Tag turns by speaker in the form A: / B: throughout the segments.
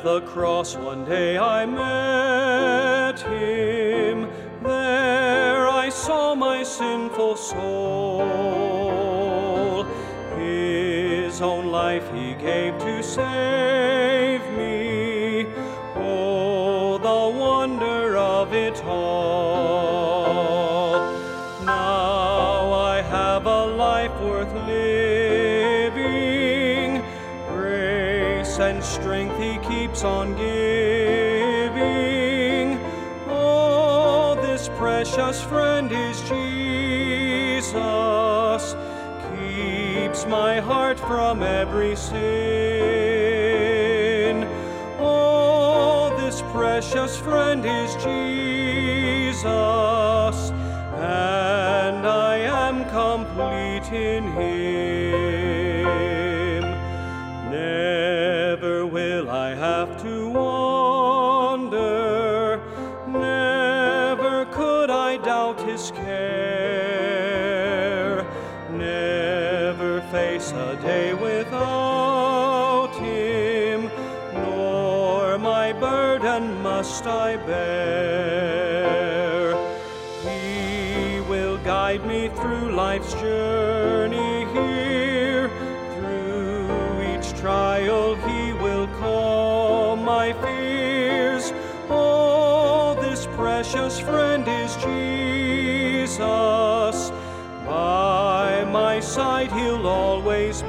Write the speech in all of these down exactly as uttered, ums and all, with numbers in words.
A: the cross one day I met him. There I saw my sinful soul. His own life he gave to save me. Oh, the wonder of it all. Now I have a life worth living. Grace and strength he keeps on giving. Oh, this precious friend is Jesus, keeps my heart from every sin. Oh, this precious friend is Jesus, and I am complete in him. Never will I have to wander, never could I doubt his care, never face a day without him, nor my burden must I bear. He will guide me through life's journey here. Through each trial he will calm my fears. Oh, this precious friend is Jesus. By my side he'll always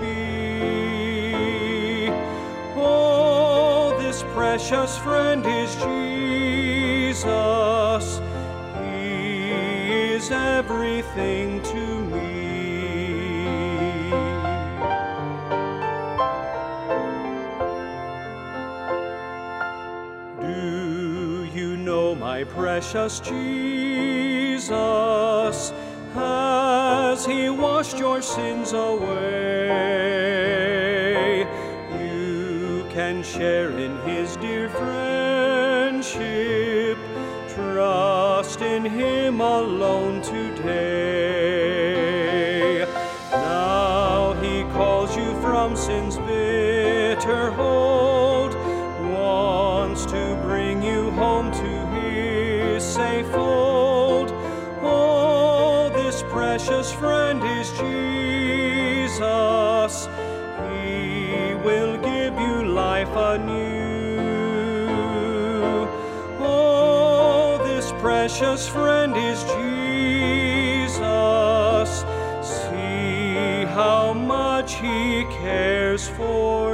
A: be. Oh, this precious friend is Jesus. He is everything to me. Do you know my precious Jesus? Has he washed your sins away? You can share in his dear friendship. Trust in him alone today. Now he calls you from sin's bitter hold, wants to bring you home to his safe fold. Oh, this precious friend is Jesus. He will give you life anew. Oh, this precious friend is Jesus. See how much he cares for